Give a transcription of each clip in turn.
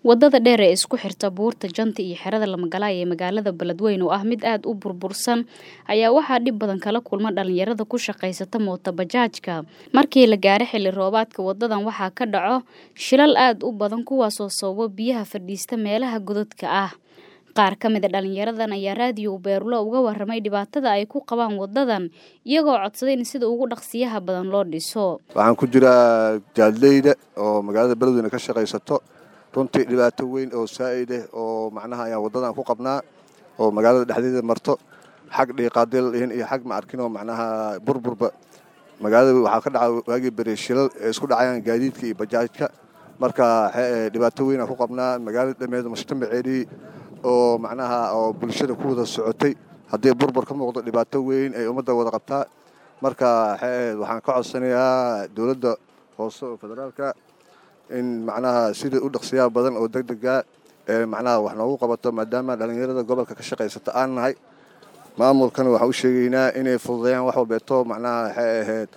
Wadada dheer ee isku xirta buurta Janta iyo xerada Lamagalaay ee magaalada Beledweyne oo ah mid aad u burbursan ayaa waxaa dhib badan kala kulma dhalinyarada ku shaqeysata mooto bajaajka. Markii la gaaray xilli roobaadka wadadan waxaa ka dhaco shilal aad u badan kuwaas oo sababa biyaha fadhiista meelaha godadka ah. Qaar ka mid ah dhalinyaradan ayaa raadiyo Beerulo uga warramay dhibaatada ay ku qabaan wadadan iyagoo codsaday in sida ugu dhaqsiyaha badan loo dhiso. Waxaan ku jiraa jaaleyda oo magaalada Beledweyne ka shaqeysato runtii dhibaato weyn oo saaid ah oo macnaha ayaa wadadan ku qabnaa oo magaalada dhexdeeda marto xaq dhiiqaadil iyo xaq ma arkin oo macnaha burburba magaalada waxa ka dhacay waagi bareeshilal isku dhacayaan gaadiidka iyo bajaajka marka dhibaato weyn ku qabnaa magaalada dhameed mujtamaceedii oo macnaha oo bulshada ku wada socotay hadii burbur ka muuqdo dhibaato weyn ay ummadda wada qabtaa marka waxaan ka codsanayaa dawladda hoose federaalka in macnaha sida u dhaqsiyaa badan oo degdega macnaha wax noogu qabato maadaama dhalinyarada gobolka ka shaqeysata aan nahay maamulkan waxa uu sheegaynaa inay fududeeyaan wax walbeeto macnaha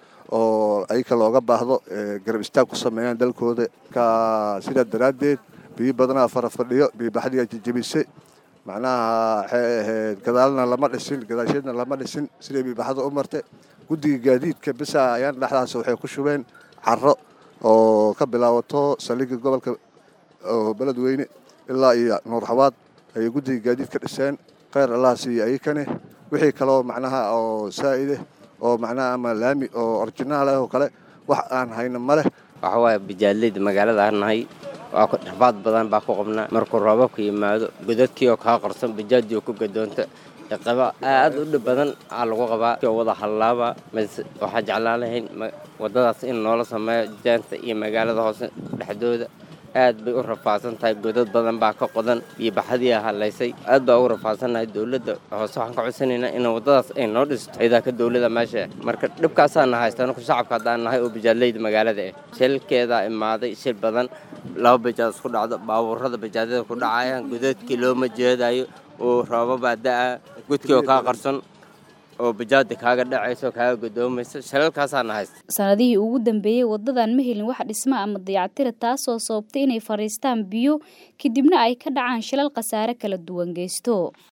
oo ay kala looga baahdo garab istaag ku sameeyaan dalkooda ka sida daraadeed biyo badan fara fadhiyo biyo baxdiga jijibisay macnaha gadaalna lama dhisin gadaasheedna lama dhisin sida biyo baxda u martay guddiga gaadiidka bisa ayaan dhaxdaas waxay ku shubeen carro oo ka bilaawato saldhigga gobolka oo Beledweyne ilaa iyo Nuur Xawaad ay guddiga gaadiid ka dhiseen khayr Allah siiyo ayakane wixii kale oo macnaha oo saaid ah oo macnaha ama laami oo original ah oo kale wax aan hayno male waxa way bijaalid magaalada aan nahay waa ku dhabaad badan baa ku qabnaa markuu roobabku yimaado godadkii oo ka qarsan bijaajii oo ku gadoonta qaba aad u dhib badan lagu qabaa wada halaaba waxa jeclaan lahayn wadadaas in noola sameeyo Janta iyo magaalada hoose dhexdooda aad bay u rafaasan tahay godad badan baa ka qodan iyo baxadii haleysay aad baa u rafaasanahay dawladda hoose waxaan ka codsanaynaa in wadadaas ay noo dhisto ciidanka dawladda meesha marka dhibkaas aan haystaan ku shacabka hadaan nahay oo bijaaleyda magaalada shilkeeda imaaday shil badan laba bajaaj isku dhacdo baabuurada bajaajada ku dhacayaan godadkii looma jeedayo oo roobaba daa gudkii oo ka qarsan oo bajaajada kaaga dhacayso kaaga godoomayso shilalkaas aan haysto sanadihii ugu dambeeyay wadadan ma helin wax dhismo ama dayactir taas oo sababtay inay fariistaan biyo kadibna ay ka dhacaan shilal khasaare kala duwan geysto.